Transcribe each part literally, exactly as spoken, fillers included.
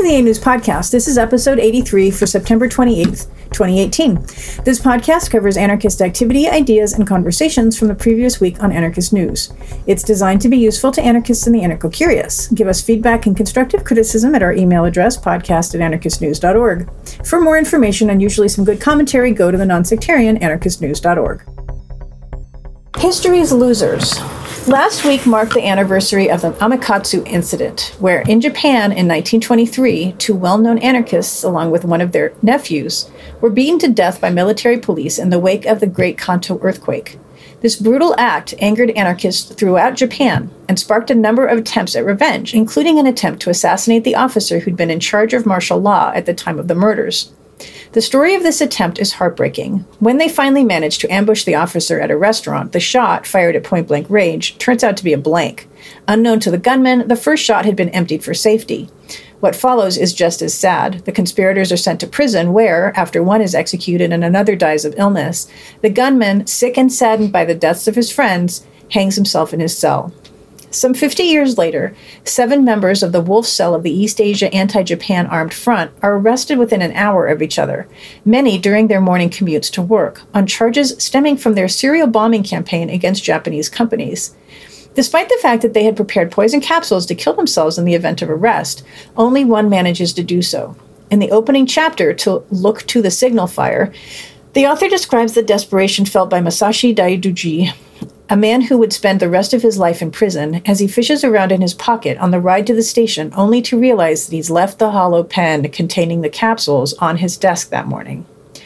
to the A News Podcast. This is episode eighty-three for September twenty-eighth, twenty eighteen. This podcast covers anarchist activity, ideas, and conversations from the previous week on anarchist news. It's designed to be useful to anarchists and the anarcho-curious. Give us feedback and constructive criticism at our email address, podcast at anarchist news dot org. For more information and usually some good commentary, go to the non-sectarian anarchist news dot org. History's losers. Last week marked the anniversary of the Amakatsu incident, where in Japan in nineteen twenty-three, two well-known anarchists, along with one of their nephews, were beaten to death by military police in the wake of the Great Kanto earthquake. This brutal act angered anarchists throughout Japan and sparked a number of attempts at revenge, including an attempt to assassinate the officer who'd been in charge of martial law at the time of the murders. The story of this attempt is heartbreaking. When they finally managed to ambush the officer at a restaurant, the shot, fired at point-blank range, turns out to be a blank. Unknown to the gunman, the first shot had been emptied for safety. What follows is just as sad. The conspirators are sent to prison where, after one is executed and another dies of illness, the gunman, sick and saddened by the deaths of his friends, hangs himself in his cell. Some fifty years later, seven members of the Wolf Cell of the East Asia Anti-Japan Armed Front are arrested within an hour of each other, many during their morning commutes to work, on charges stemming from their serial bombing campaign against Japanese companies. Despite the fact that they had prepared poison capsules to kill themselves in the event of arrest, only one manages to do so. In the opening chapter, To Look to the Signal Fire, the author describes the desperation felt by Masashi Daiduji, a man who would spend the rest of his life in prison, as he fishes around in his pocket on the ride to the station only to realize that he's left the hollow pen containing the capsules on his desk that morning.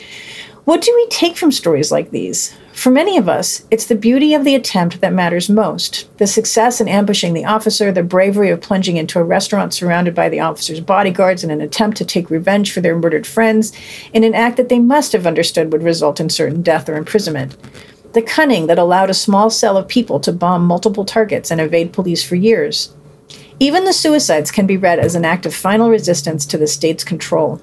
What do we take from stories like these? For many of us, it's the beauty of the attempt that matters most. The success in ambushing the officer, the bravery of plunging into a restaurant surrounded by the officer's bodyguards in an attempt to take revenge for their murdered friends, in an act that they must have understood would result in certain death or imprisonment. The cunning that allowed a small cell of people to bomb multiple targets and evade police for years. Even the suicides can be read as an act of final resistance to the state's control.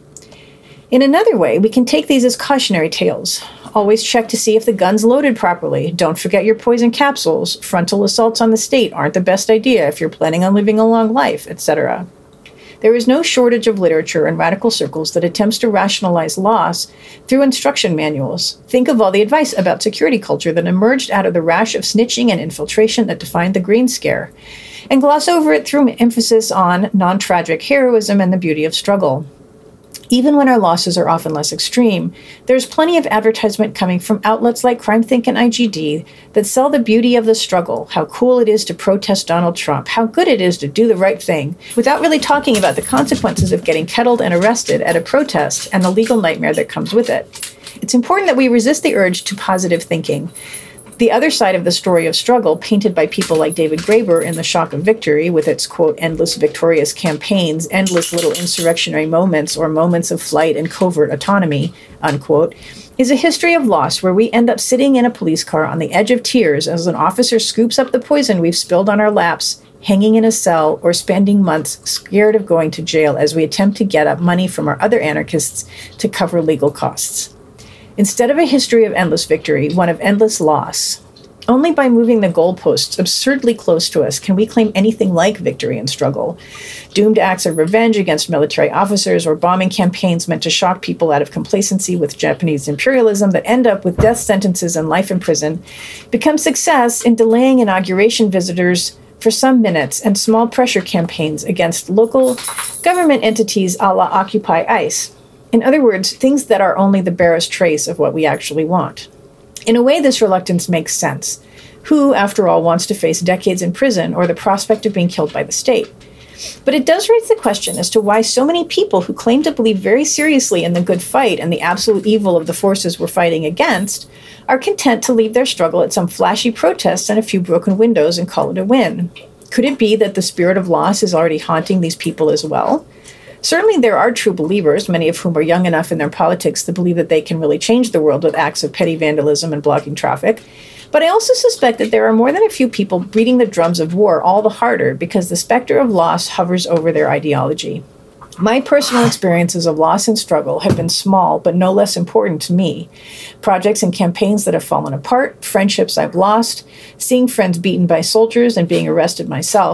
In another way, we can take these as cautionary tales. Always check to see if the gun's loaded properly. Don't forget your poison capsules. Frontal assaults on the state aren't the best idea if you're planning on living a long life, et cetera. There is no shortage of literature in radical circles that attempts to rationalize loss through instruction manuals. Think of all the advice about security culture that emerged out of the rash of snitching and infiltration that defined the Green Scare, and gloss over it through emphasis on non-tragic heroism and the beauty of struggle. Even when our losses are often less extreme, there's plenty of advertisement coming from outlets like CrimethInc and I G D that sell the beauty of the struggle, how cool it is to protest Donald Trump, how good it is to do the right thing, without really talking about the consequences of getting kettled and arrested at a protest and the legal nightmare that comes with it. It's important that we resist the urge to positive thinking. The other side of the story of struggle, painted by people like David Graeber in The Shock of Victory, with its, quote, endless victorious campaigns, endless little insurrectionary moments, or moments of flight and covert autonomy, unquote, is a history of loss where we end up sitting in a police car on the edge of tears as an officer scoops up the poison we've spilled on our laps, hanging in a cell, or spending months scared of going to jail as we attempt to get up money from our other anarchists to cover legal costs. Instead of a history of endless victory, one of endless loss. Only by moving the goalposts absurdly close to us can we claim anything like victory and struggle. Doomed acts of revenge against military officers or bombing campaigns meant to shock people out of complacency with Japanese imperialism that end up with death sentences and life in prison become success in delaying inauguration visitors for some minutes and small pressure campaigns against local government entities a la Occupy ICE. In other words, things that are only the barest trace of what we actually want. In a way, this reluctance makes sense. Who, after all, wants to face decades in prison or the prospect of being killed by the state? But it does raise the question as to why so many people who claim to believe very seriously in the good fight and the absolute evil of the forces we're fighting against are content to leave their struggle at some flashy protests and a few broken windows and call it a win. Could it be that the spirit of loss is already haunting these people as well? Certainly there are true believers, many of whom are young enough in their politics to believe that they can really change the world with acts of petty vandalism and blocking traffic. But I also suspect that there are more than a few people beating the drums of war all the harder because the specter of loss hovers over their ideology. My personal experiences of loss and struggle have been small, but no less important to me. Projects and campaigns that have fallen apart, friendships I've lost, seeing friends beaten by soldiers and being arrested myself.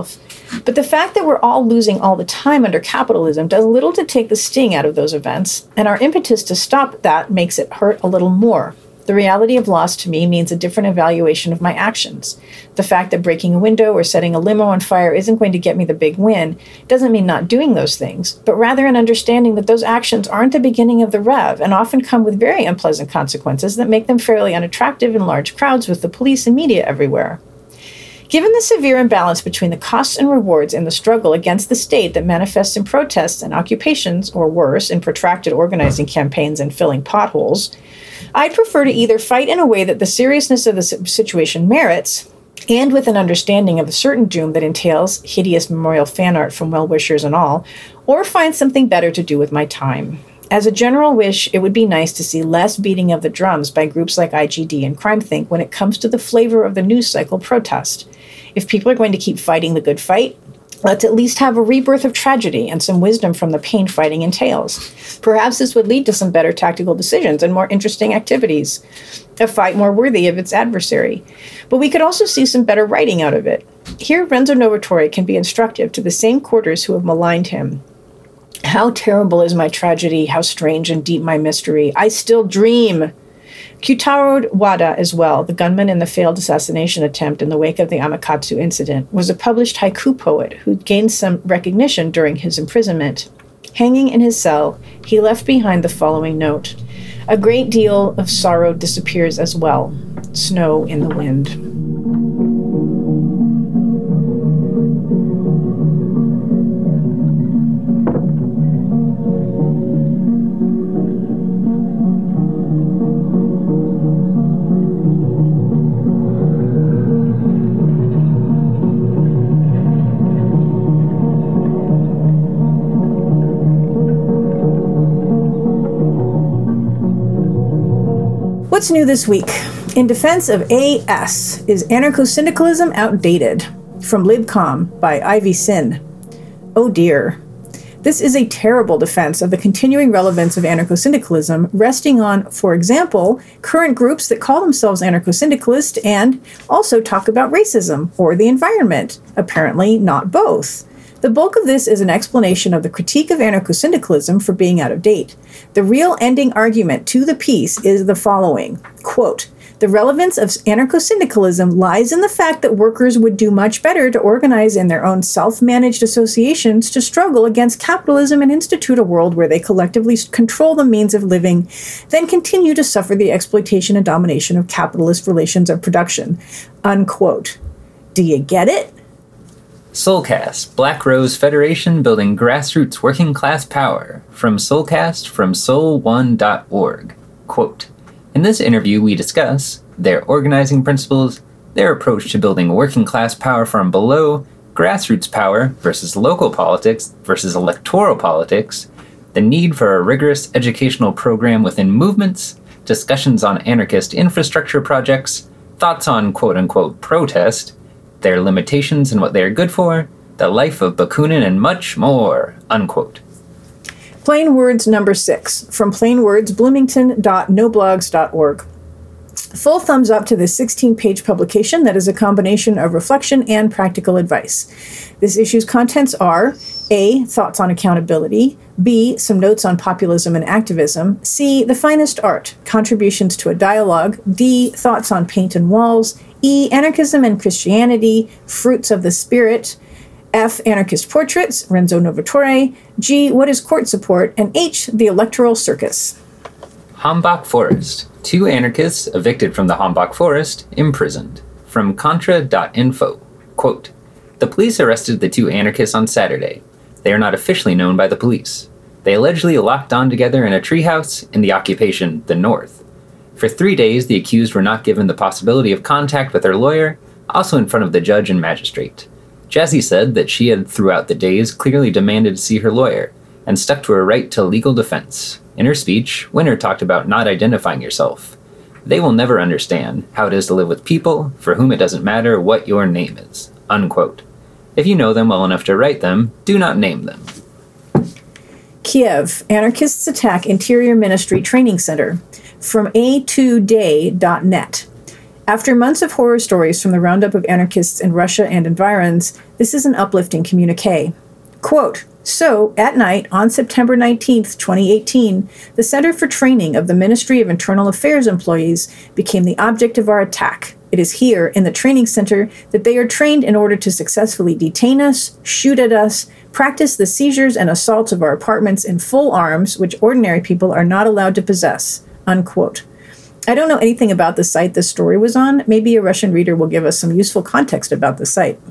But the fact that we're all losing all the time under capitalism does little to take the sting out of those events, and our impetus to stop that makes it hurt a little more. The reality of loss to me means a different evaluation of my actions. The fact that breaking a window or setting a limo on fire isn't going to get me the big win doesn't mean not doing those things, but rather an understanding that those actions aren't the beginning of the rev and often come with very unpleasant consequences that make them fairly unattractive in large crowds with the police and media everywhere. Given the severe imbalance between the costs and rewards in the struggle against the state that manifests in protests and occupations, or worse, in protracted organizing campaigns and filling potholes, I'd prefer to either fight in a way that the seriousness of the situation merits, and with an understanding of the certain doom that entails hideous memorial fan art from well-wishers and all, or find something better to do with my time. As a general wish, it would be nice to see less beating of the drums by groups like I G D and CrimethInc when it comes to the flavor of the news cycle protest. If people are going to keep fighting the good fight, let's at least have a rebirth of tragedy and some wisdom from the pain fighting entails. Perhaps this would lead to some better tactical decisions and more interesting activities, a fight more worthy of its adversary. But we could also see some better writing out of it. Here, Renzo Novatore can be instructive to the same quarters who have maligned him. How terrible is my tragedy, how strange and deep my mystery. I still dream. Kyutaro Wada as well, the gunman in the failed assassination attempt in the wake of the Amakatsu incident, was a published haiku poet who gained some recognition during his imprisonment. Hanging in his cell, he left behind the following note: "A great deal of sorrow disappears as well. Snow in the wind." What's new this week? In defense of A S, is anarcho-syndicalism outdated? From LibCom by Ivy Sin. Oh dear. This is a terrible defense of the continuing relevance of anarcho-syndicalism, resting on, for example, current groups that call themselves anarcho-syndicalist and also talk about racism or the environment. Apparently not both. The bulk of this is an explanation of the critique of anarcho-syndicalism for being out of date. The real ending argument to the piece is the following, quote, "The relevance of anarcho-syndicalism lies in the fact that workers would do much better to organize in their own self-managed associations to struggle against capitalism and institute a world where they collectively control the means of living, than continue to suffer the exploitation and domination of capitalist relations of production." Unquote. Do you get it? Soulcast, Black Rose Federation building grassroots working class power. From Soulcast from soul one dot org. Quote, "In this interview we discuss their organizing principles, their approach to building working class power from below, grassroots power versus local politics versus electoral politics, the need for a rigorous educational program within movements, discussions on anarchist infrastructure projects, thoughts on quote-unquote protest, their limitations and what they are good for, the life of Bakunin, and much more," unquote. Plain Words number six, from plain words bloomington dot no blogs dot org. Full thumbs up to this sixteen-page publication that is a combination of reflection and practical advice. This issue's contents are A. Thoughts on accountability, B. Some notes on populism and activism, C. The finest art, contributions to a dialogue, D. Thoughts on paint and walls, E. Anarchism and Christianity, fruits of the spirit, F. Anarchist portraits, Renzo Novatore, G. What is court support, and H. The electoral circus. Hambach Forest. Two anarchists evicted from the Hambach Forest, imprisoned. From contra dot info. Quote, "The police arrested the two anarchists on Saturday. They are not officially known by the police. They allegedly locked on together in a treehouse in the occupation, the North. For three days, the accused were not given the possibility of contact with their lawyer, also in front of the judge and magistrate. Jessie said that she had, throughout the days, clearly demanded to see her lawyer, and stuck to her right to legal defense. In her speech, Winner talked about not identifying yourself. They will never understand how it is to live with people for whom it doesn't matter what your name is," unquote. If you know them well enough to write them, do not name them. Kiev, anarchists attack Interior Ministry Training Center. From a two day dot net. After months of horror stories from the roundup of anarchists in Russia and environs, this is an uplifting communique. Quote, so, at night, on September nineteenth, twenty eighteen, the Center for Training of the Ministry of Internal Affairs employees became the object of our attack. It is here, in the training center, that they are trained in order to successfully detain us, shoot at us, practice the seizures and assaults of our apartments in full arms, which ordinary people are not allowed to possess. Unquote. I don't know anything about the site this story was on. Maybe a Russian reader will give us some useful context about the site.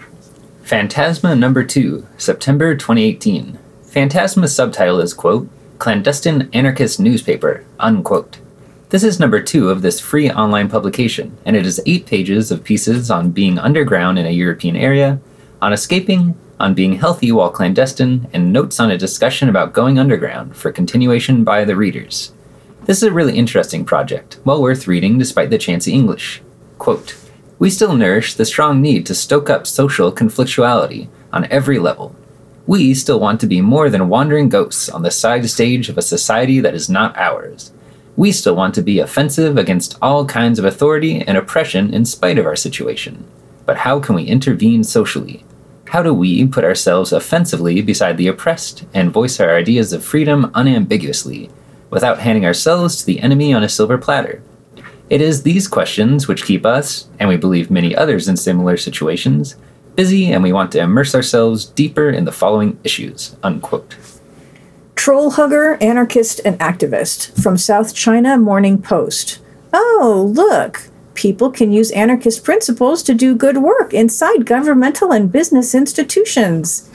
Phantasma number two, September twenty eighteen. Phantasma's subtitle is, quote, Clandestine Anarchist Newspaper, unquote. This is number two of this free online publication, and it is eight pages of pieces on being underground in a European area, on escaping, on being healthy while clandestine, and notes on a discussion about going underground for continuation by the readers. This is a really interesting project, well worth reading despite the chancy English. Quote, we still nourish the strong need to stoke up social conflictuality on every level. We still want to be more than wandering ghosts on the side stage of a society that is not ours. We still want to be offensive against all kinds of authority and oppression in spite of our situation. But how can we intervene socially? How do we put ourselves offensively beside the oppressed and voice our ideas of freedom unambiguously, without handing ourselves to the enemy on a silver platter? It is these questions which keep us, and we believe many others in similar situations, busy, and we want to immerse ourselves deeper in the following issues, unquote. Troll hugger, anarchist, and activist from South China Morning Post. Oh, look! People can use anarchist principles to do good work inside governmental and business institutions.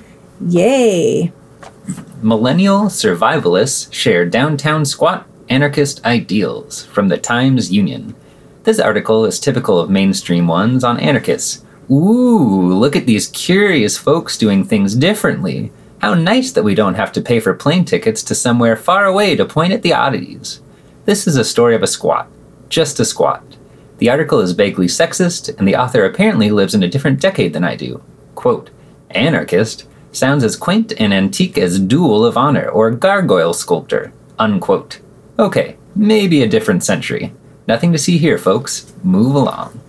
Yay! Millennial survivalists share downtown squat anarchist ideals from the Times Union. This article is typical of mainstream ones on anarchists. Ooh, look at these curious folks doing things differently. How nice that we don't have to pay for plane tickets to somewhere far away to point at the oddities. This is a story of a squat. Just a squat. The article is vaguely sexist, and the author apparently lives in a different decade than I do. Quote, anarchist sounds as quaint and antique as duel of honor or gargoyle sculptor, unquote. Okay, maybe a different century. Nothing to see here, folks. Move along.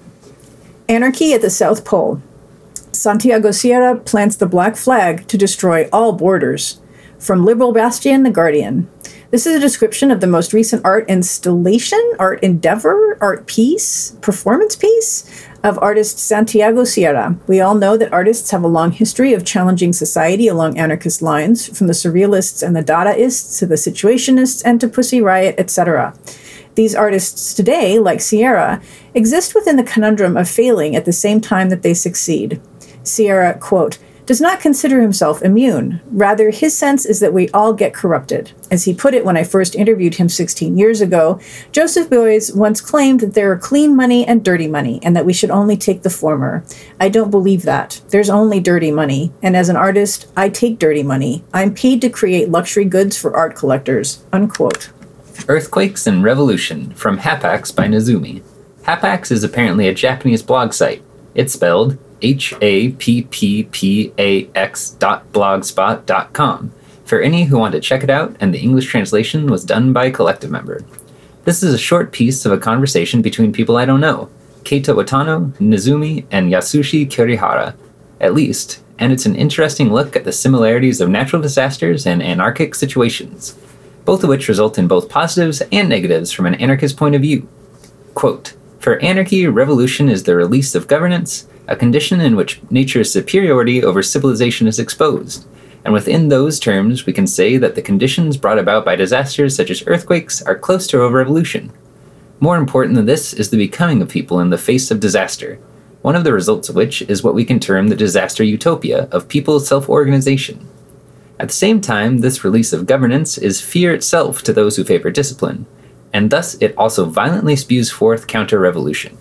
Anarchy at the South Pole. Santiago Sierra plants the black flag to destroy all borders. From Liberal Bastion, The Guardian. This is a description of the most recent art installation, art endeavor, art piece, performance piece of artist Santiago Sierra. We all know that artists have a long history of challenging society along anarchist lines, from the surrealists and the Dadaists to the situationists and to Pussy Riot, et cetera. These artists today, like Sierra, exist within the conundrum of failing at the same time that they succeed. Sierra, quote, does not consider himself immune. Rather, his sense is that we all get corrupted. As he put it when I first interviewed him sixteen years ago, Joseph Beuys once claimed that there are clean money and dirty money, and that we should only take the former. I don't believe that. There's only dirty money, and as an artist, I take dirty money. I'm paid to create luxury goods for art collectors, unquote. Earthquakes and Revolution, from Hapax by Nezumi. Hapax is apparently a Japanese blog site. It's spelled H A P P P A X dot blogspot dot com, for any who want to check it out, and the English translation was done by a collective member. This is a short piece of a conversation between people I don't know, Keita Watano, Nezumi, and Yasushi Kurihara, at least, and it's an interesting look at the similarities of natural disasters and anarchic situations, both of which result in both positives and negatives from an anarchist point of view. Quote, for anarchy, revolution is the release of governance, a condition in which nature's superiority over civilization is exposed, and within those terms we can say that the conditions brought about by disasters such as earthquakes are close to a revolution. More important than this is the becoming of people in the face of disaster, one of the results of which is what we can term the disaster utopia of people's self-organization. At the same time, this release of governance is fear itself to those who favor discipline, and thus it also violently spews forth counter-revolution.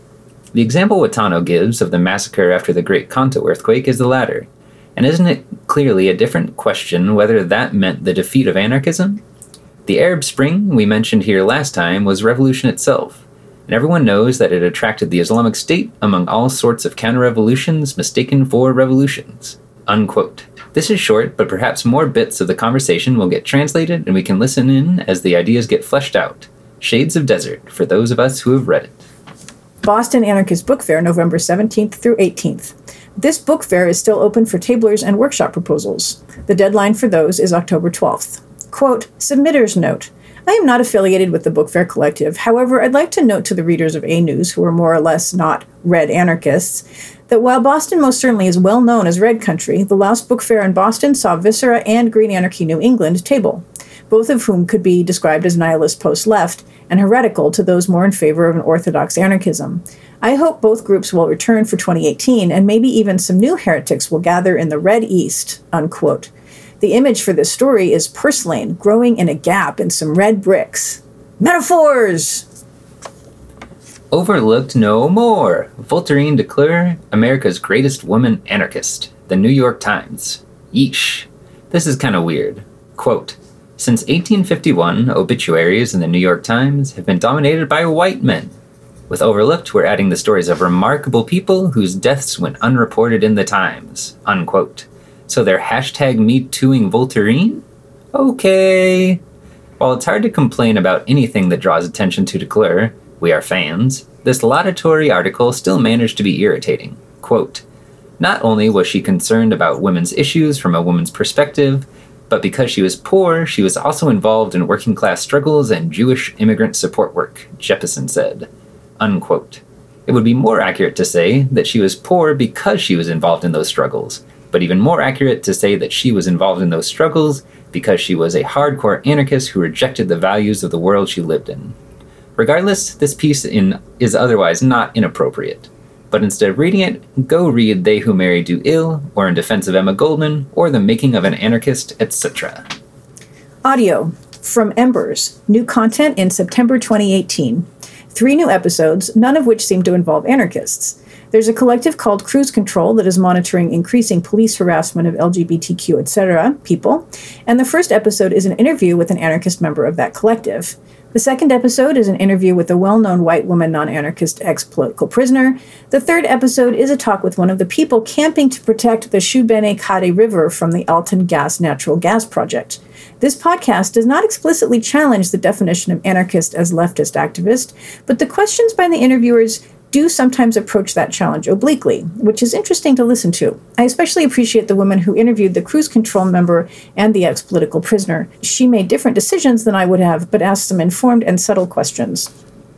The example Watano gives of the massacre after the Great Kanto earthquake is the latter, and isn't it clearly a different question whether that meant the defeat of anarchism? The Arab Spring we mentioned here last time was revolution itself, and everyone knows that it attracted the Islamic State among all sorts of counter-revolutions mistaken for revolutions. Unquote. This is short, but perhaps more bits of the conversation will get translated and we can listen in as the ideas get fleshed out. Shades of Desert, for those of us who have read it. Boston Anarchist Book Fair, November seventeenth through eighteenth. This book fair is still open for tablers and workshop proposals. The deadline for those is October twelfth. Quote, submitter's note. I am not affiliated with the Book Fair Collective. However, I'd like to note to the readers of A News, who are more or less not red anarchists, that while Boston most certainly is well known as Red Country, the last book fair in Boston saw Viscera and Green Anarchy New England table, both of whom could be described as nihilist post-left and heretical to those more in favor of an orthodox anarchism. I hope both groups will return for twenty eighteen, and maybe even some new heretics will gather in the Red East, unquote. The image for this story is purslane growing in a gap in some red bricks. Metaphors! Overlooked no more. Voltairine de Cleyre, America's greatest woman anarchist. The New York Times. Yeesh. This is kind of weird. Quote, since eighteen fifty-one, obituaries in the New York Times have been dominated by white men. With Overlooked, we're adding the stories of remarkable people whose deaths went unreported in the Times. Unquote. So they're hashtag me-tooing Voltairine? Okay. While it's hard to complain about anything that draws attention to de Cleyre, we are fans, this laudatory article still managed to be irritating. Quote, not only was she concerned about women's issues from a woman's perspective, but because she was poor, she was also involved in working-class struggles and Jewish immigrant support work, Jeppesen said. Unquote. It would be more accurate to say that she was poor because she was involved in those struggles, but even more accurate to say that she was involved in those struggles because she was a hardcore anarchist who rejected the values of the world she lived in. Regardless, this piece in is otherwise not inappropriate. But instead of reading it, go read They Who Marry Do Ill, or In Defense of Emma Goldman, or The Making of an Anarchist, et cetera. Audio from Embers. New content in September twenty eighteen. Three new episodes, none of which seem to involve anarchists. There's a collective called Cruise Control that is monitoring increasing police harassment of L G B T Q, et cetera people, and the first episode is an interview with an anarchist member of that collective. The second episode is an interview with a well-known white woman non-anarchist ex-political prisoner. The third episode is a talk with one of the people camping to protect the Shubene-Kade River from the Alton Gas natural gas project. This podcast does not explicitly challenge the definition of anarchist as leftist activist, but the questions by the interviewers do sometimes approach that challenge obliquely, which is interesting to listen to. I especially appreciate the woman who interviewed the Cruise Control member and the ex-political prisoner. She made different decisions than I would have, but asked some informed and subtle questions.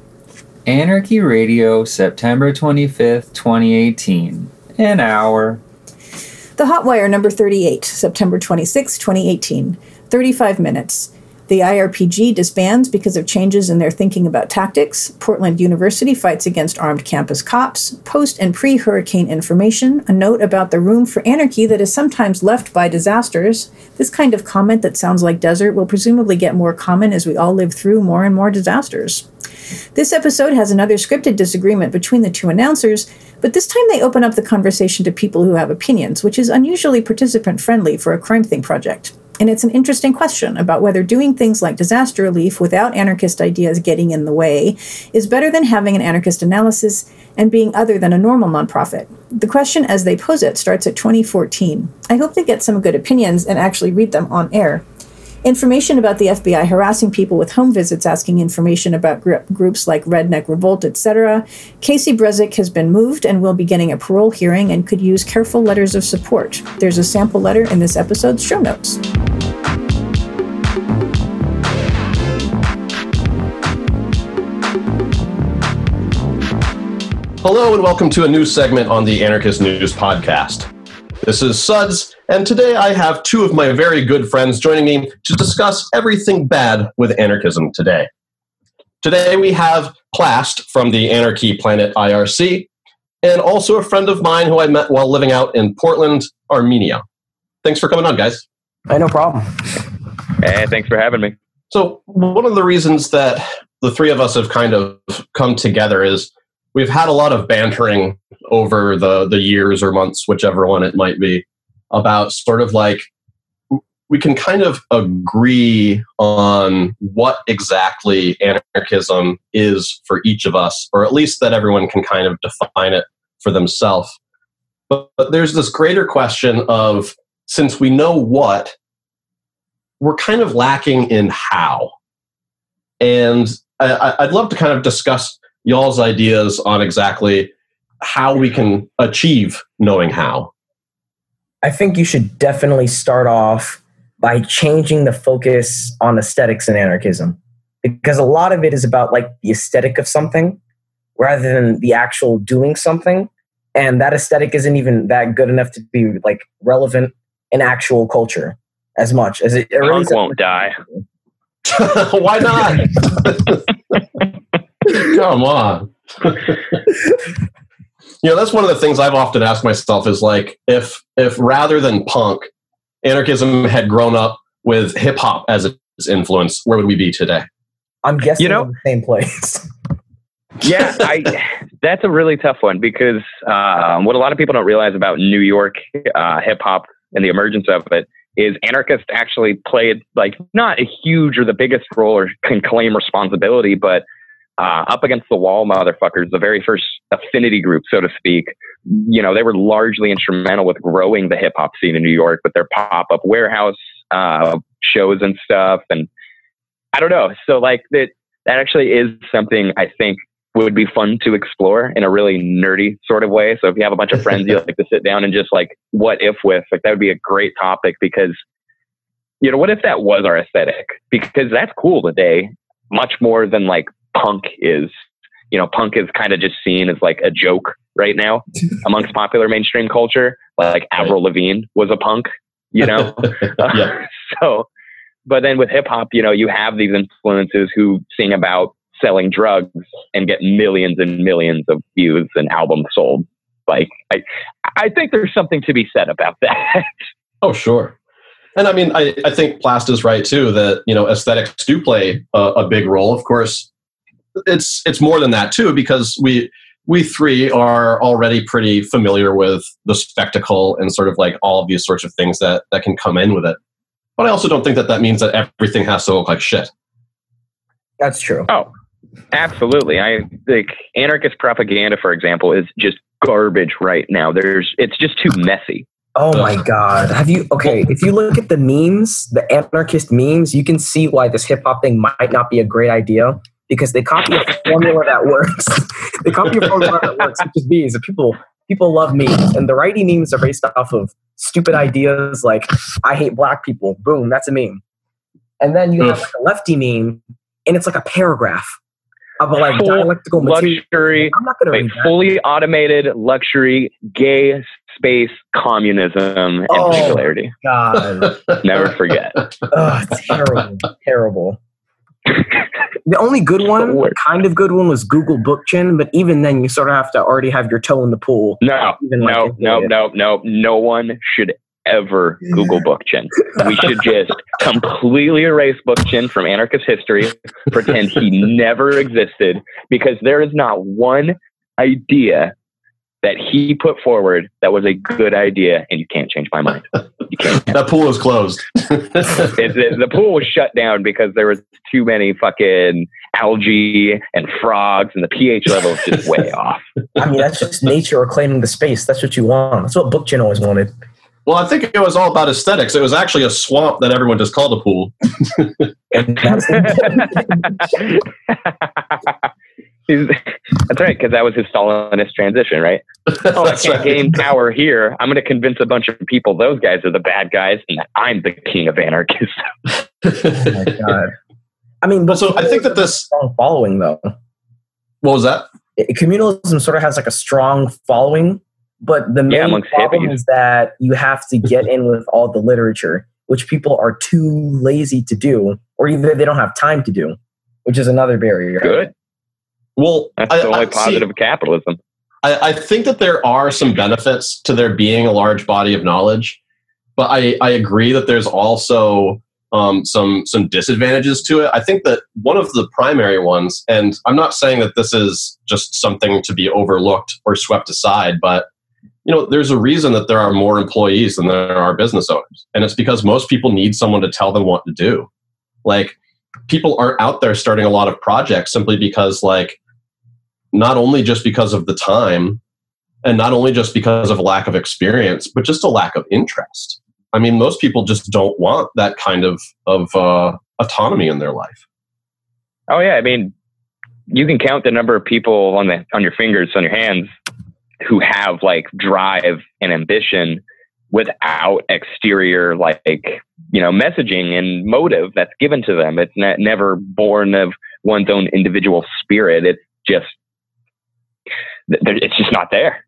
Anarchy Radio, September twenty-fifth, twenty eighteen. An hour. The Hotwire, number thirty-eight, September twenty-sixth, twenty eighteen. thirty-five minutes. The I R P G disbands because of changes in their thinking about tactics. Portland University fights against armed campus cops. Post and pre-hurricane information. A note about the room for anarchy that is sometimes left by disasters. This kind of comment that sounds like desert will presumably get more common as we all live through more and more disasters. This episode has another scripted disagreement between the two announcers, but this time they open up the conversation to people who have opinions, which is unusually participant-friendly for a crime thing project. And it's an interesting question about whether doing things like disaster relief without anarchist ideas getting in the way is better than having an anarchist analysis and being other than a normal nonprofit. The question as they pose it starts at twenty fourteen. I hope they get some good opinions and actually read them on air. Information about the F B I harassing people with home visits, asking information about gr- groups like Redneck Revolt, et cetera. Casey Brezick has been moved and will be getting a parole hearing and could use careful letters of support. There's a sample letter in this episode's show notes. Hello and welcome to a new segment on the Anarchist News Podcast. This is Suds, and today I have two of my very good friends joining me to discuss everything bad with anarchism today. Today we have Plast from the Anarchy Planet I R C, and also a friend of mine who I met while living out in Portland, Armenia. Thanks for coming on, guys. Hey, no problem. Hey, thanks for having me. So one of the reasons that the three of us have kind of come together is we've had a lot of bantering over the, the years or months, whichever one it might be, about sort of like, we can kind of agree on what exactly anarchism is for each of us, or at least that everyone can kind of define it for themselves. But, but there's this greater question of, since we know what, we're kind of lacking in how. And I, I'd love to kind of discuss y'all's ideas on exactly how we can achieve knowing how. I think you should definitely start off by changing the focus on aesthetics and anarchism, because a lot of it is about like the aesthetic of something rather than the actual doing something. And that aesthetic isn't even that good enough to be like relevant in actual culture as much as it, it really Punk won't die. Why not? Come on. You know, that's one of the things I've often asked myself is like, if if rather than punk, anarchism had grown up with hip hop as its influence, where would we be today? I'm guessing You know- in the same place. Yeah, I, that's a really tough one because um, what a lot of people don't realize about New York uh, hip hop and the emergence of it is anarchists actually played like not a huge or the biggest role or can claim responsibility, but uh, up against the wall motherfuckers, the very first affinity group, so to speak, you know, they were largely instrumental with growing the hip hop scene in New York with their pop up warehouse uh, shows and stuff. And I don't know. So like that, that actually is something I think would be fun to explore in a really nerdy sort of way. So if you have a bunch of friends you like to sit down and just like what if with, like that would be a great topic because, you know, what if that was our aesthetic? Because that's cool today, much more than like punk is. You know, punk is kind of just seen as like a joke right now amongst popular mainstream culture. Like Avril Lavigne was a punk, you know? Yeah. So, but then with hip hop, you know, you have these influences who sing about selling drugs and get millions and millions of views and albums sold. Like, I, I think there's something to be said about that. Oh, sure. And I mean, I, I think Plast is right too, that, you know, aesthetics do play a, a big role. Of course, it's, it's more than that too, because we, we three are already pretty familiar with the spectacle and sort of like all of these sorts of things that, that can come in with it. But I also don't think that that means that everything has to look like shit. That's true. Oh, absolutely. I think anarchist propaganda, for example, is just garbage right now. There's, it's just too messy. Oh my God. Have you, okay, if you look at the memes, the anarchist memes, you can see why this hip hop thing might not be a great idea because they copy a formula that works. They copy a formula that works, which is memes. And people, people love memes. And the righty memes are based off of stupid ideas like, I hate black people. Boom, that's a meme. And then you have like a lefty meme and it's like a paragraph of a like Full dialectical material. Luxury, I'm not going to like read that. fully automated luxury, gay space communism and Oh. singularity. God. Never forget. Oh, terrible. Terrible. The only good one, worst. kind of good one, was Google Bookchin, but even then, you sort of have to already have your toe in the pool. No, Even like no, enjoy no, it. no, no. No one should ever Google Bookchin. We should just completely erase Bookchin from anarchist history, pretend he never existed, because there is not one idea that he put forward that was a good idea, and you can't change my mind. You can't. That pool is closed. It, the, the pool was shut down because there was too many fucking algae and frogs, and the pH level was just way off. I mean, that's just nature reclaiming the space. That's what you want. That's what Bookchin always wanted. Well, I think it was all about aesthetics. It was actually a swamp that everyone just called a pool. And that's He's, that's right, because that was his Stalinist transition, right? Oh, I That's can't right. gain power here. I'm going to convince a bunch of people those guys are the bad guys, and that I'm the king of anarchists. oh my God. I mean, but So I think that this- strong following though. What was that? It- communalism sort of has like a strong following, but the main Yeah, amongst problem hippies. is that you have to get in with all the literature, which people are too lazy to do, or either they don't have time to do, which is another barrier. Good. Well, That's I, the only I- see, positive of capitalism. I, I think that there are some benefits to there being a large body of knowledge, but I, I agree that there's also um, some some disadvantages to it. I think that one of the primary ones, and I'm not saying that this is just something to be overlooked or swept aside, but you know, there's a reason that there are more employees than there are business owners, and it's because most people need someone to tell them what to do. Like, people aren't out there starting a lot of projects simply because, like, not only just because of the time and not only just because of a lack of experience, but just a lack of interest. I mean, most people just don't want that kind of, of uh, autonomy in their life. Oh, yeah. I mean, you can count the number of people on the on your fingers, on your hands, who have like drive and ambition without exterior, like, you know, messaging and motive that's given to them. It's ne- never born of one's own individual spirit. It's just, it's just not there.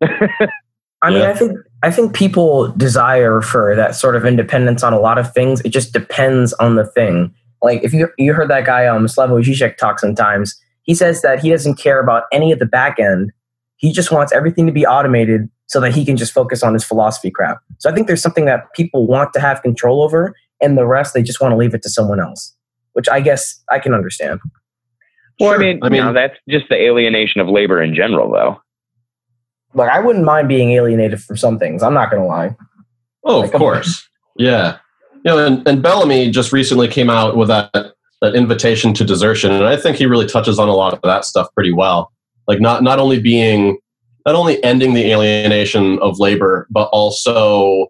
I mean, Yeah. I think I think people desire for that sort of independence on a lot of things. It just depends on the thing. Like if you you heard that guy um Slavoj Žižek talk sometimes, he says that he doesn't care about any of the back end. He just wants everything to be automated so that he can just focus on his philosophy crap. So I think there's something that people want to have control over, and the rest they just want to leave it to someone else, which I guess I can understand. Well, Sure. I mean, I mean- you know, that's just the alienation of labor in general, though. Like I wouldn't mind being alienated from some things. I'm not going to lie. Oh, of Like a- course. Yeah. You know, and, and Bellamy just recently came out with that, that invitation to desertion. And I think he really touches on a lot of that stuff pretty well. Like not, not only being, not only ending the alienation of labor, but also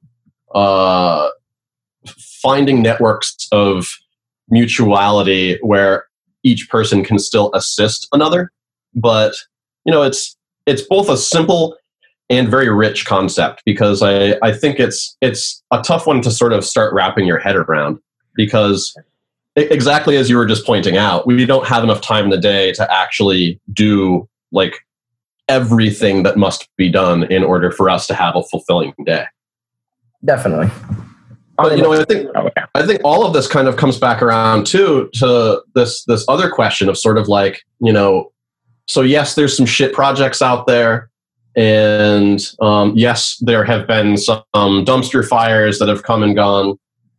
uh, finding networks of mutuality where each person can still assist another. But, you know, it's, it's both a simple and very rich concept, because I, I think it's it's a tough one to sort of start wrapping your head around, because e- exactly as you were just pointing out, we don't have enough time in the day to actually do like everything that must be done in order for us to have a fulfilling day. Definitely. But you know, I think Oh, yeah. I think all of this kind of comes back around too to this this other question of sort of like, you know, so yes, there's some shit projects out there. And um, yes, there have been some dumpster fires that have come and gone.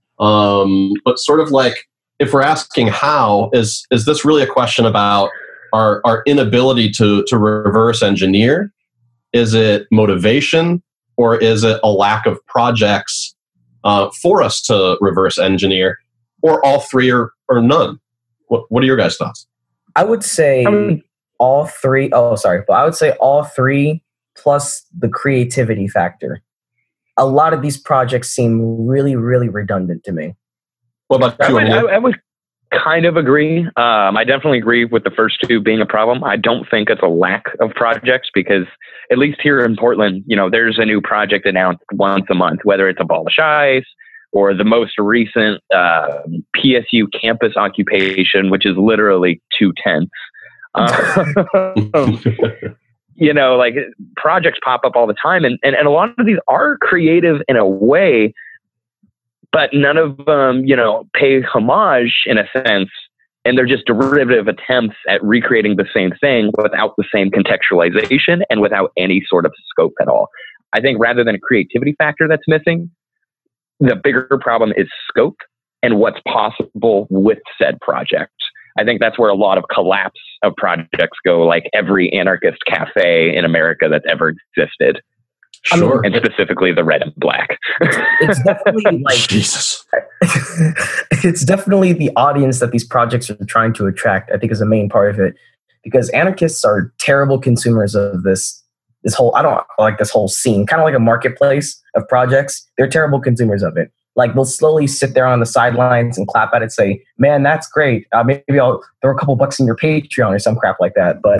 Um, but sort of like, if we're asking how, is is this really a question about our, our inability to, to reverse engineer? Is it motivation? Or is it a lack of projects uh, for us to reverse engineer? Or all three or, or none? What, what are your guys' thoughts? I would say Um, all three. Oh, sorry. But I would say all three plus the creativity factor. A lot of these projects seem really, really redundant to me. What about I you? would, I, Emilio? I would kind of agree. Um, I definitely agree with the first two being a problem. I don't think it's a lack of projects, because at least here in Portland, you know, there's a new project announced once a month, whether it's Abolish ICE or the most recent uh, P S U campus occupation, which is literally two tenths. Um, you know, like projects pop up all the time, and, and, and a lot of these are creative in a way, but none of them, you know, pay homage in a sense, and they're just derivative attempts at recreating the same thing without the same contextualization and without any sort of scope at all. I think rather than a creativity factor that's missing, the bigger problem is scope and what's possible with said project. I think that's where a lot of collapse of projects go, like every anarchist cafe in America that's ever existed, Sure. and specifically the red and black. It's definitely like Jesus. it's definitely the audience that these projects are trying to attract, I think, is the main part of it. Because anarchists are terrible consumers of this this whole, I don't like this whole scene, kind of like a marketplace of projects. They're terrible consumers of it. Like they'll slowly sit there on the sidelines and clap at it, say, man, that's great. Uh, maybe I'll throw a couple bucks in your Patreon or some crap like that. But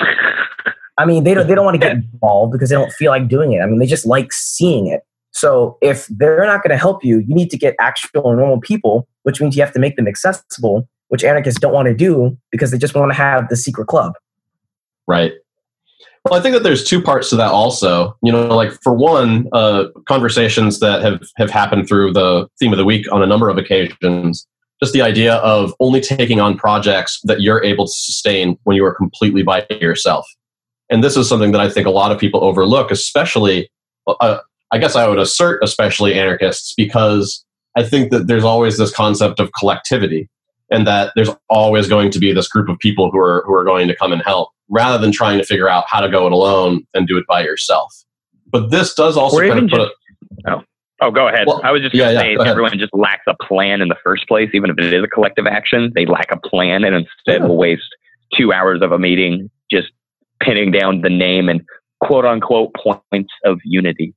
I mean, they don't, they don't want to get involved because they don't feel like doing it. I mean, they just like seeing it. So if they're not going to help you, you need to get actual normal people, which means you have to make them accessible, which anarchists don't want to do because they just want to have the secret club. Right. Well, I think that there's two parts to that also. You know, like for one, uh, conversations that have, have happened through the theme of the week on a number of occasions, just the idea of only taking on projects that you're able to sustain when you are completely by yourself. And this is something that I think a lot of people overlook, especially, uh, I guess I would assert, especially anarchists, because I think that there's always this concept of collectivity, and that there's always going to be this group of people who are who are going to come and help, rather than trying to figure out how to go it alone and do it by yourself. But this does also Or kind even of put just- a, Oh. Oh, go ahead. Well, I was just yeah, going to yeah, say go ahead. everyone just lacks a plan in the first place, even if it is a collective action. They lack a plan, and instead Yeah. will waste two hours of a meeting just pinning down the name and quote unquote points of unity.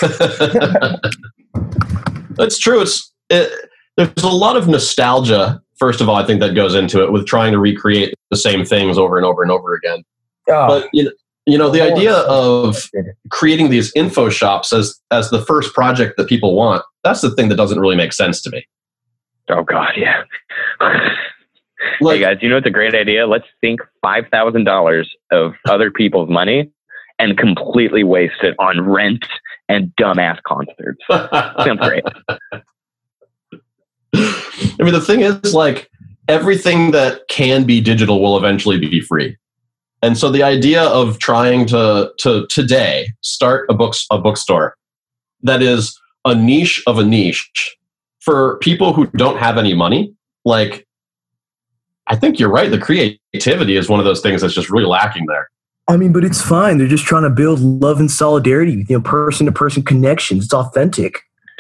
That's true. It's it, there's a lot of nostalgia first of all, I think that goes into it with trying to recreate the same things over and over and over again. Oh. But you know, you know, the idea of creating these info shops as as the first project that people want, that's the thing that doesn't really make sense to me. Oh God, yeah. Like, hey guys, you know what's a great idea? Let's sink five thousand dollars of other people's money and completely waste it on rent and dumbass concerts. Sounds great. I mean, the thing is, like, everything that can be digital will eventually be free. And so the idea of trying to to today start a books a bookstore that is a niche of a niche for people who don't have any money, like, I think you're right. The creativity is one of those things that's just really lacking there. I mean, but it's fine. They're just trying to build love and solidarity, you know, person to person connections. It's authentic.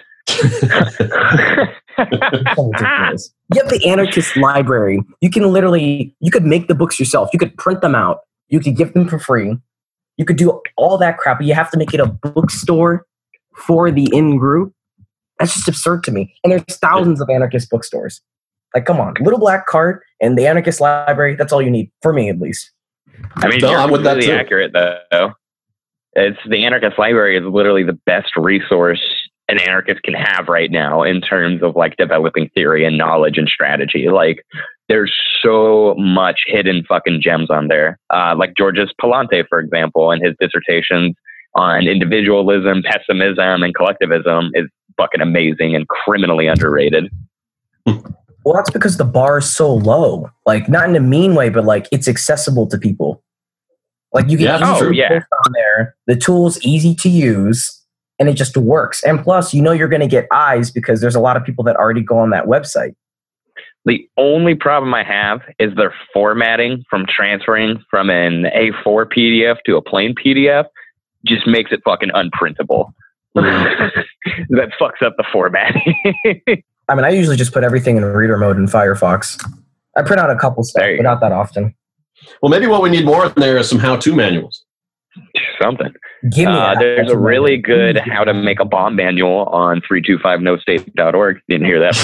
You have the anarchist library. You can literally, you could make the books yourself. You could print them out. You could give them for free. You could do all that crap, but you have to make it a bookstore for the in-group. That's just absurd to me. And there's thousands of anarchist bookstores. Like, come on. Little Black Cart and the anarchist library, that's all you need, for me at least. I mean, No, you're I'm with that completely too. accurate, though. It's the anarchist library is literally the best resource an anarchist can have right now in terms of like developing theory and knowledge and strategy. Like, there's so much hidden fucking gems on there. Uh, like Georges Palante, for example, and his dissertations on individualism, pessimism, and collectivism is fucking amazing and criminally underrated. Well, that's because the bar is so low. Like, not in a mean way, but like it's accessible to people. Like, you can Yeah, easily oh, yeah. post on there. The tool's easy to use, and it just works. And plus, you know you're going to get eyes because there's a lot of people that already go on that website. The only problem I have is their formatting from transferring from an A four P D F to a plain P D F just makes it fucking unprintable. That fucks up the formatting. I mean, I usually just put everything in reader mode in Firefox. I print out a couple stuff, There you but not that often. Well, maybe what we need more in there is some how-to manuals. Something. Give me Uh, that. there's That's a really amazing. good how to make a bomb manual on three two five no state dot org. Didn't hear that.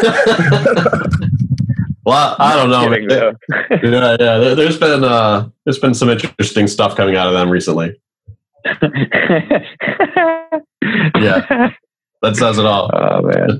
Well, I don't know. Kidding, though. yeah, yeah. there- There's been uh, there's been some interesting stuff coming out of them recently. Yeah. That says it all. Oh man.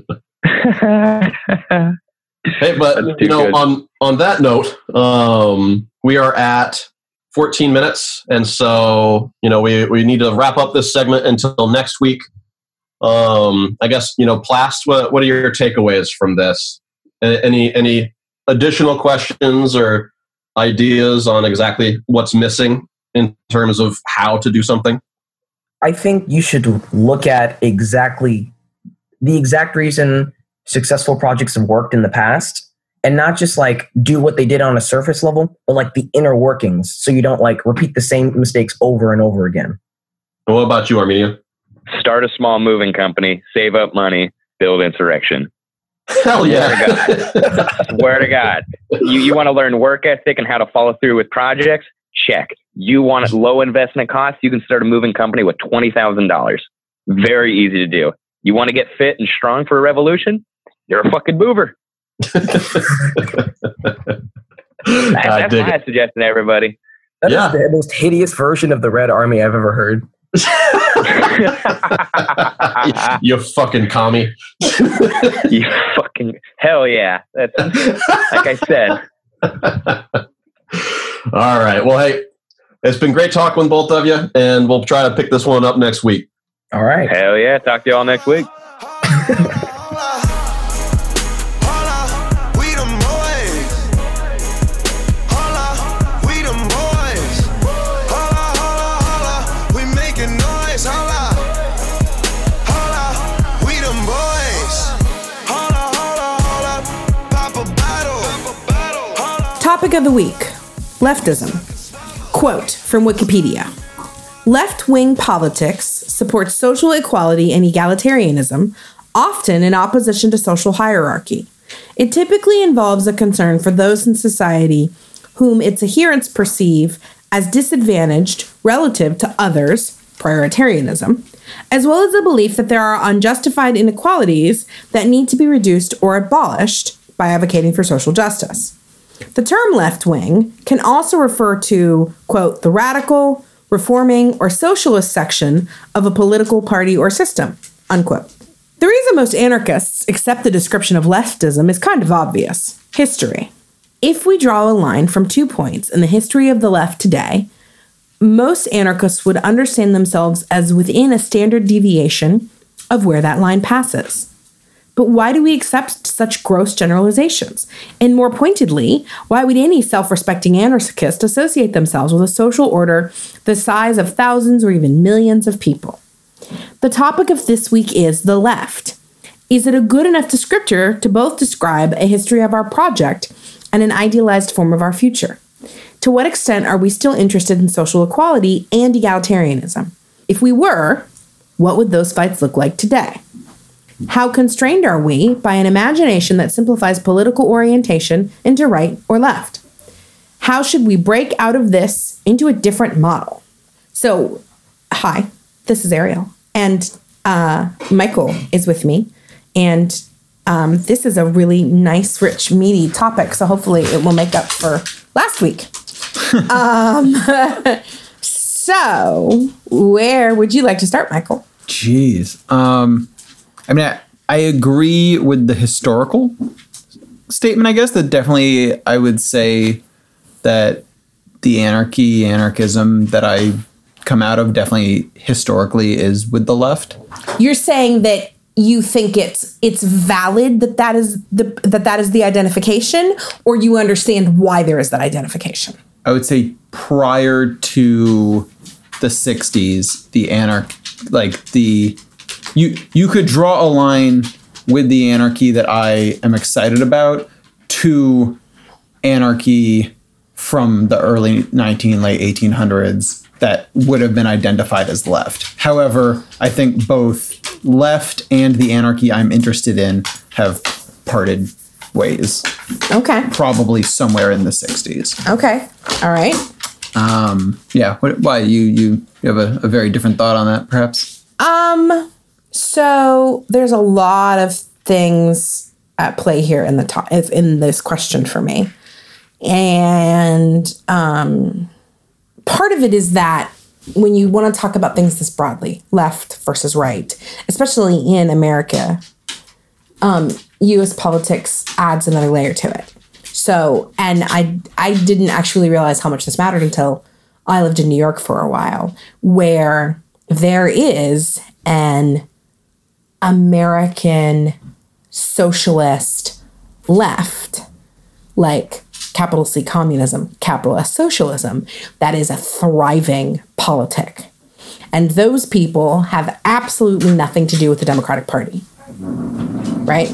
Hey, but That's too you know, good. on on that note, um, we are at fourteen minutes, and so you know we we need to wrap up this segment until next week. Um, I guess you know, Plast, what what are your takeaways from this? A- Any any additional questions or ideas on exactly what's missing in terms of how to do something? I think you should look at exactly the exact reason successful projects have worked in the past, and not just like do what they did on a surface level, but like the inner workings, so you don't like repeat the same mistakes over and over again. And what about you, Armenia? Start a small moving company, save up money, build insurrection. Hell yeah! Swear to God. You you want to learn work ethic and how to follow through with projects? Check. You want low investment costs? You can start a moving company with twenty thousand dollars. Very easy to do. You want to get fit and strong for a revolution? You're a fucking mover. I That's dig my it. suggestion to everybody. That Yeah. is the most hideous version of the Red Army I've ever heard. You fucking commie. You fucking hell yeah. That's like I said. All right. Well, hey, it's been great talking with both of you, and we'll try to pick this one up next week. All right. Hell yeah. Talk to you all next week. Topic of the week, leftism. Quote from Wikipedia. Left-wing politics supports social equality and egalitarianism, often in opposition to social hierarchy. It typically involves a concern for those in society whom its adherents perceive as disadvantaged relative to others, prioritarianism, as well as the belief that there are unjustified inequalities that need to be reduced or abolished, by advocating for social justice. The term left wing can also refer to, quote, the radical, reforming, or socialist section of a political party or system, unquote. The reason most anarchists accept the description of leftism is kind of obvious: history. If we draw a line from two points in the history of the left today, most anarchists would understand themselves as within a standard deviation of where that line passes. But why do we accept such gross generalizations? And more pointedly, why would any self-respecting anarchist associate themselves with a social order the size of thousands or even millions of people? The topic of this week is the left. Is it a good enough descriptor to both describe a history of our project and an idealized form of our future? To what extent are we still interested in social equality and egalitarianism? If we were, what would those fights look like today? How constrained are we by an imagination that simplifies political orientation into right or left? How should we break out of this into a different model? So, hi, this is Ariel, and uh, Michael is with me, and um, this is a really nice, rich, meaty topic, so hopefully it will make up for last week. um, so, where would you like to start, Michael? Jeez. Um... I mean, I, I agree with the historical statement, I guess, that definitely I would say that the anarchy, anarchism that I come out of definitely historically is with the left. You're saying that you think it's it's valid that that is the that that is the identification, or you understand why there is that identification? I would say prior to the sixties, the anarch, like the You you could draw a line with the anarchy that I am excited about to anarchy from the early nineteen, late eighteen hundreds that would have been identified as left. However, I think both left and the anarchy I'm interested in have parted ways. Okay. Probably somewhere in the sixties. Okay. All right. Um, yeah. What, why? You, you have a, a very different thought on that, perhaps? Um... So there's a lot of things at play here in the to- in this question for me. And um, part of it is that when you want to talk about things this broadly, left versus right, especially in America, um, U S politics adds another layer to it. So, and I, I didn't actually realize how much this mattered until I lived in New York for a while, where there is an American socialist left, like capital C communism, capital S socialism, that is a thriving politic. And those people have absolutely nothing to do with the Democratic Party, right?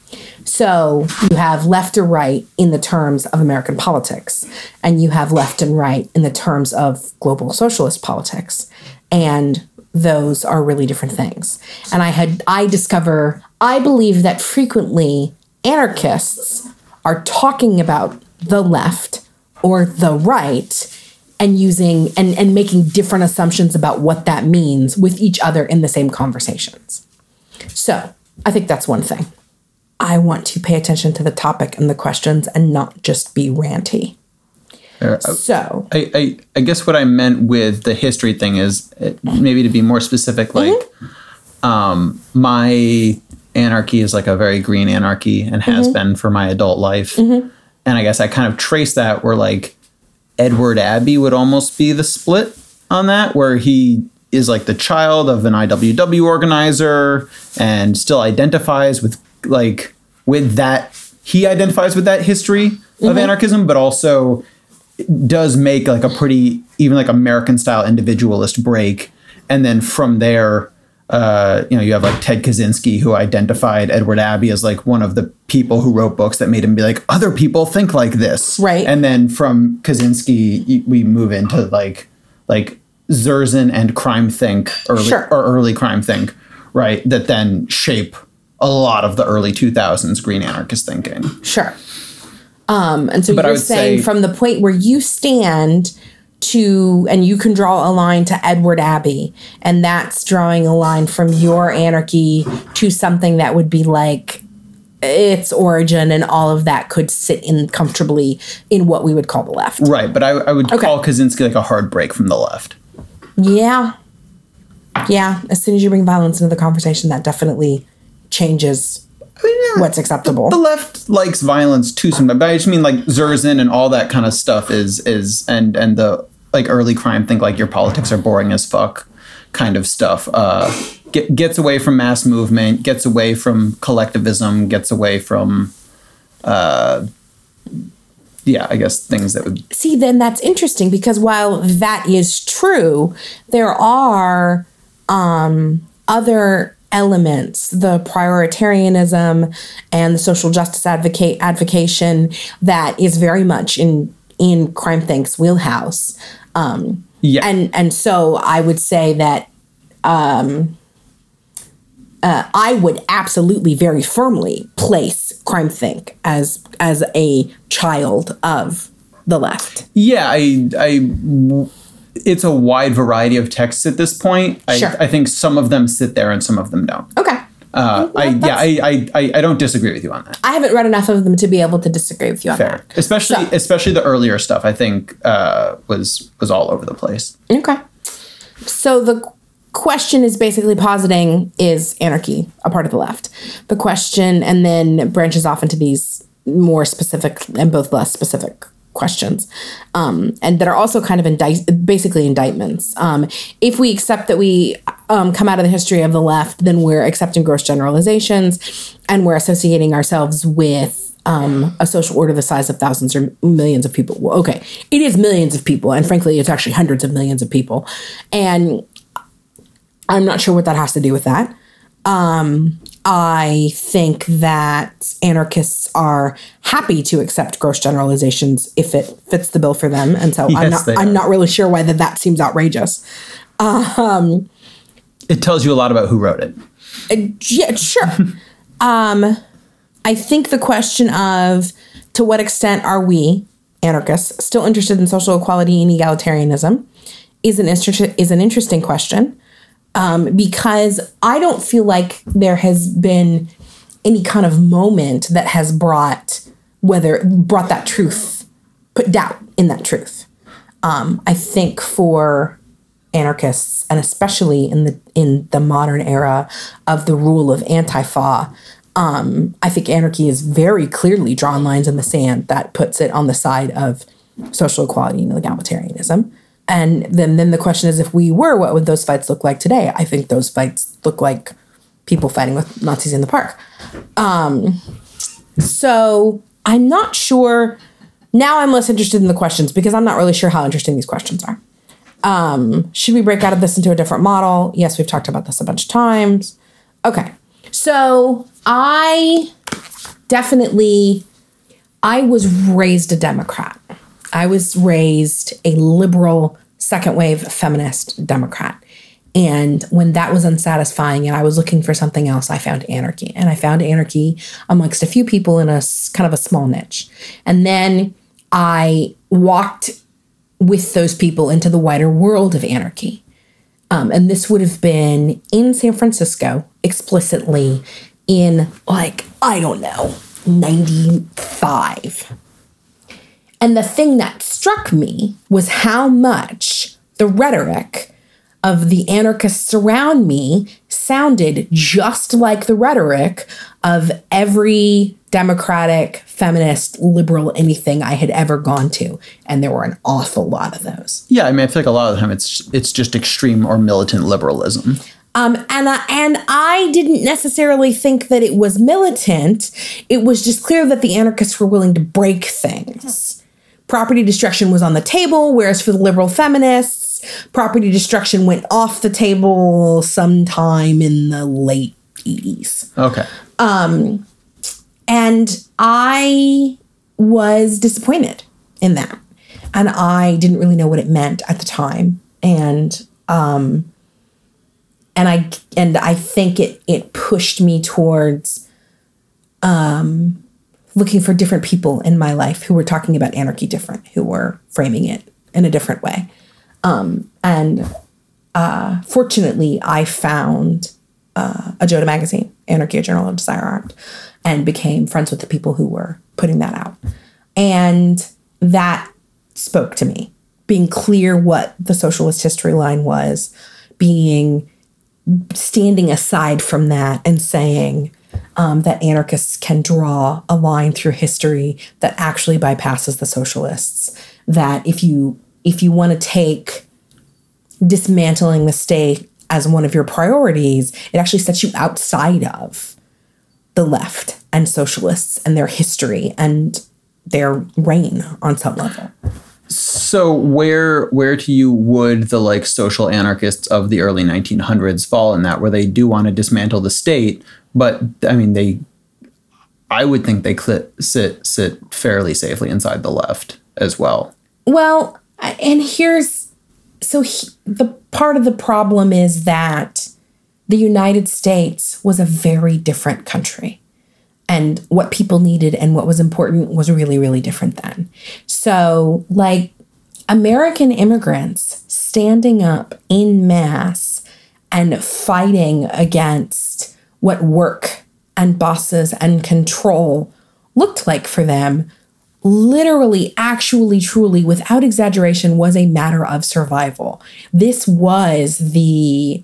So you have left or right in the terms of American politics, and you have left and right in the terms of global socialist politics. And those are really different things. And I had, I discover, I believe that frequently anarchists are talking about the left or the right and using, and, and making different assumptions about what that means with each other in the same conversations. So I think that's one thing. I want to pay attention to the topic and the questions and not just be ranty. Uh, so I, I, I guess what I meant with the history thing is uh, maybe to be more specific, like mm-hmm. um, my anarchy is like a very green anarchy and has mm-hmm. been for my adult life. Mm-hmm. And I guess I kind of trace that where like Edward Abbey would almost be the split on that, where he is like the child of an I W W organizer and still identifies with like with that. He identifies with that history mm-hmm. of anarchism, but also does make like a pretty even like American style individualist break. And then from there, uh, you know, you have like Ted Kaczynski, who identified Edward Abbey as like one of the people who wrote books that made him be like, other people think like this. Right. And then from Kaczynski, we move into like, like Zerzan and Crime Think early, sure. or early Crime Think, right? That then shape a lot of the early two thousands green anarchist thinking. Sure. Um, and so but you're saying say, from the point where you stand to, and you can draw a line to Edward Abbey, and that's drawing a line from your anarchy to something that would be like its origin and all of that could sit in comfortably in what we would call the left. Right, but I, I would Okay. call Kaczynski like a hard break from the left. Yeah. Yeah. As soon as you bring violence into the conversation, that definitely changes I mean, yeah, what's acceptable. The left likes violence too, sometimes. But I just mean like Zerzan and all that kind of stuff is is and and the like early crime think like your politics are boring as fuck kind of stuff. Uh, get, gets away from mass movement, gets away from collectivism, gets away from. Uh, Yeah, I guess things that would... See, then that's interesting because while that is true, there are um, other elements, the prioritarianism and the social justice advocate advocation that is very much in in Crime Think's wheelhouse. Um, Yeah. And, and so I would say that um, uh, I would absolutely very firmly place Crime Think as as a child of the left. Yeah, I, I, it's a wide variety of texts at this point. I, Sure. I think some of them sit there and some of them don't. Okay. Uh, I, yeah, I, I, I, I don't disagree with you on that. I haven't read enough of them to be able to disagree with you on Fair, that. especially So- especially the earlier stuff. I think uh, was was all over the place. Okay. So the question is basically positing, is anarchy a part of the left? The question, and then branches off into these more specific and both less specific questions, um, and that are also kind of indict, basically indictments. Um, if we accept that we um, come out of the history of the left, then we're accepting gross generalizations, and we're associating ourselves with um, a social order the size of thousands or millions of people. Well, okay, it is millions of people, and frankly, it's actually hundreds of millions of people, and I'm not sure what that has to do with that. Um, I think that anarchists are happy to accept gross generalizations if it fits the bill for them, and so I'm Yes, not. they I'm are. not really sure why that that seems outrageous. Um, It tells you a lot about who wrote it. uh, yeah, sure. um, I think the question of to what extent are we anarchists still interested in social equality and egalitarianism is an inter- is an interesting question. Um, because I don't feel like there has been any kind of moment that has brought whether brought that truth, put doubt in that truth. Um, I think for anarchists, and especially in the in the modern era of the rule of Antifa, um, I think anarchy is very clearly drawn lines in the sand that puts it on the side of social equality and egalitarianism. And then, then the question is, if we were, what would those fights look like today? I think those fights look like people fighting with Nazis in the park. Um, so I'm not sure. Now I'm less interested in the questions because I'm not really sure how interesting these questions are. Um, should we break out of this into a different model? Yes, we've talked about this a bunch of times. Okay. So I definitely, I was raised a Democrat. I was raised a liberal, second wave feminist Democrat. And when that was unsatisfying and I was looking for something else, I found anarchy. And I found anarchy amongst a few people in a s- kind of a small niche. And then I walked with those people into the wider world of anarchy. Um, and this would have been in San Francisco, explicitly in, like, I don't know, ninety-five. And the thing that struck me was how much the rhetoric of the anarchists around me sounded just like the rhetoric of every democratic, feminist, liberal, anything I had ever gone to. And there were an awful lot of those. Yeah, I mean, I feel like a lot of the time it's it's just extreme or militant liberalism. Um, and, I, and I didn't necessarily think that it was militant. It was just clear that the anarchists were willing to break things. Property destruction was on the table, whereas for the liberal feminists, property destruction went off the table sometime in the late eighties. Okay. Um, and I was disappointed in that. And I didn't really know what it meant at the time. And um, and I and I think it it pushed me towards um, looking for different people in my life who were talking about anarchy different, who were framing it in a different way. Um, and uh, fortunately, I found uh, a Joda magazine, Anarchy, a Journal of Desire Art. and became friends with the people who were putting that out. And that spoke to me, being clear what the socialist history line was, being standing aside from that and saying um, that anarchists can draw a line through history that actually bypasses the socialists. That if you if you want to take dismantling the state as one of your priorities, it actually sets you outside of the left and socialists and their history and their reign on some level. So where where to you would the like social anarchists of the early nineteen hundreds fall in that, where they do want to dismantle the state, but I mean they, I would think they cl- sit sit fairly safely inside the left as well. Well, and here's so he, the part of the problem is that the United States was a very different country. And what people needed and what was important was really, really different then. So, like, American immigrants standing up en masse and fighting against what work and bosses and control looked like for them, literally, actually, truly, without exaggeration, was a matter of survival. This was the,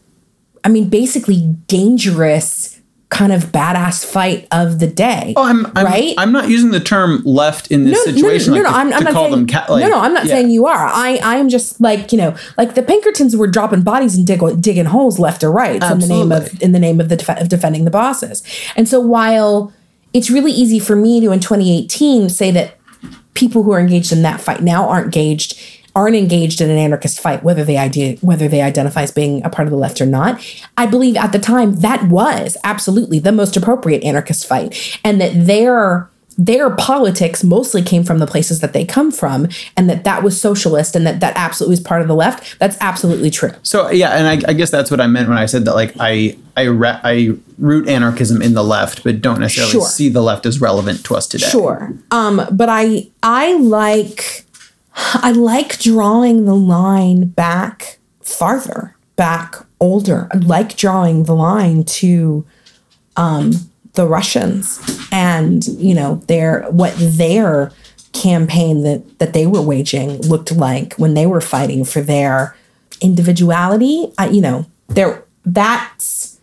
I mean, basically dangerous kind of badass fight of the day. Oh, I'm, I'm right. I'm not using the term left in this no, situation. No, no, no, like no, to, I'm, I'm to not call saying, them cat, like, no, no, I'm not yeah. saying you are. I, I am just like, you know, like the Pinkertons were dropping bodies and dig, digging holes left or right in the name of in the name of the def- of defending the bosses. And so while it's really easy for me to in twenty eighteen say that people who are engaged in that fight now aren't engaged. aren't engaged in an anarchist fight, whether they idea, whether they identify as being a part of the left or not. I believe at the time that was absolutely the most appropriate anarchist fight, and that their their politics mostly came from the places that they come from, and that that was socialist, and that that absolutely was part of the left. That's absolutely true. So yeah, and I, I guess that's what I meant when I said that. Like I I re- I root anarchism in the left, but don't necessarily Sure. see the left as relevant to us today. Sure, um, but I I like. I like drawing the line back farther, back older. I like drawing the line to um, the Russians and, you know, their what their campaign that, that they were waging looked like when they were fighting for their individuality. I, you know, there that's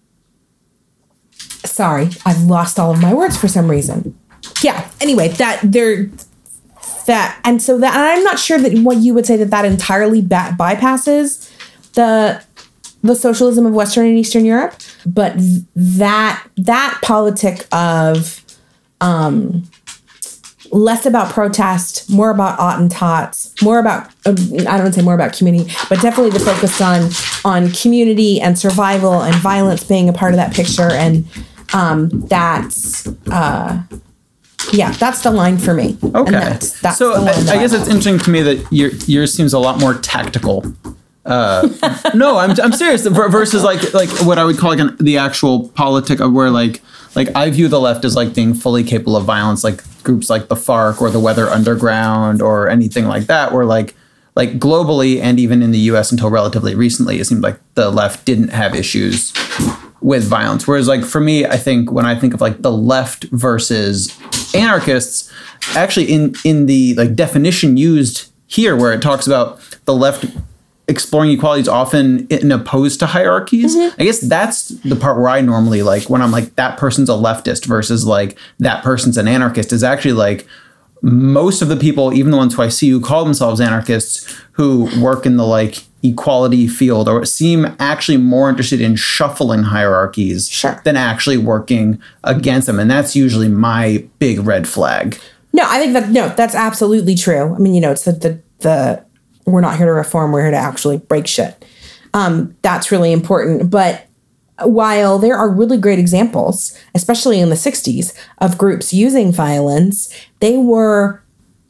sorry, I've lost all of my words for some reason. Yeah. Anyway, that they're. That and so that and I'm not sure that what you would say that that entirely ba- bypasses the the socialism of Western and Eastern Europe, but th- that that politic of um, less about protest, more about attentats, more about uh, I don't say more about community, but definitely the focus on on community and survival and violence being a part of that picture, and um, that's. Uh, Yeah, that's the line for me. Okay. And that's, that's so the line I, that I guess I it's interesting to me that your yours seems a lot more tactical. Uh, no, I'm I'm serious. Versus like like what I would call like an, the actual politic of where like like I view the left as like being fully capable of violence, like groups like the FARC or the Weather Underground or anything like that, where like like globally and even in the U S until relatively recently, it seemed like the left didn't have issues with violence. Whereas like for me, I think when I think of like the left versus anarchists, actually in in the like definition used here, where it talks about the left exploring equality is often in opposed to hierarchies. Mm-hmm. I guess that's the part where I normally like when I'm like that person's a leftist versus like that person's an anarchist is actually like most of the people, even the ones who I see who call themselves anarchists, who work in the like equality field or seem actually more interested in shuffling hierarchies Sure. than actually working against them. And that's usually my big red flag. No, I think that, no, that's absolutely true. I mean, you know, it's the, the, the we're not here to reform, we're here to actually break shit. Um, that's really important. But while there are really great examples, especially in the sixties, of groups using violence, they were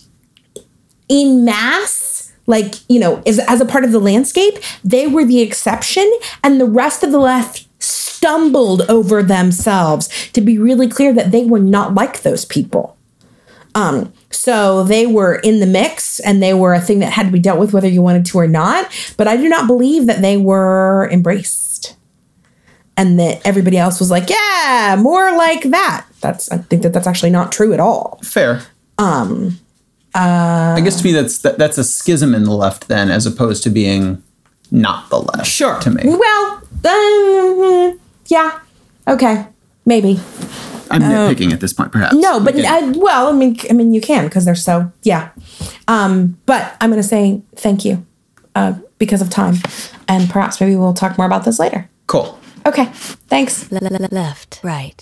en masse, like, you know, as, as a part of the landscape, they were the exception, and the rest of the left stumbled over themselves to be really clear that they were not like those people. Um, so they were in the mix, and they were a thing that had to be dealt with whether you wanted to or not, but I do not believe that they were embraced. and that everybody else was like, yeah, more like that. That's I think that that's actually not true at all. Fair. Um, uh, I guess to me that's that, that's a schism in the left then, as opposed to being not the left. Sure. To me. Well, um, yeah. Okay. Maybe. I'm nitpicking uh, at this point, perhaps. No, but I, well, I mean, I mean, you can because they're so yeah. Um, but I'm going to say thank you uh, because of time, and perhaps maybe we'll talk more about this later. Cool. Okay. Thanks. Left, right.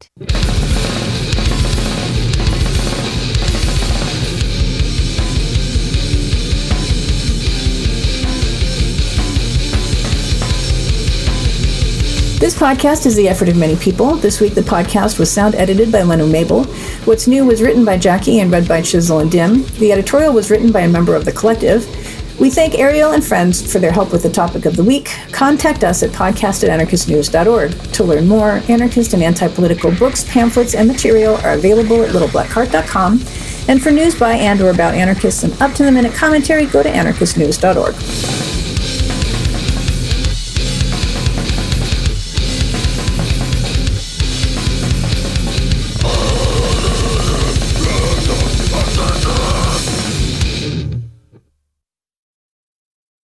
This podcast is the effort of many people. This week, the podcast was sound edited by Leno Mabel. What's New was written by Jackie and read by Chisel and Dim. The editorial was written by a member of the collective. We thank Ariel and friends for their help with the topic of the week. Contact us at podcast at anarchist news dot org. To learn more, anarchist and anti-political books, pamphlets, and material are available at little black cart dot com. And for news by and or about anarchists and up-to-the-minute commentary, go to anarchist news dot org.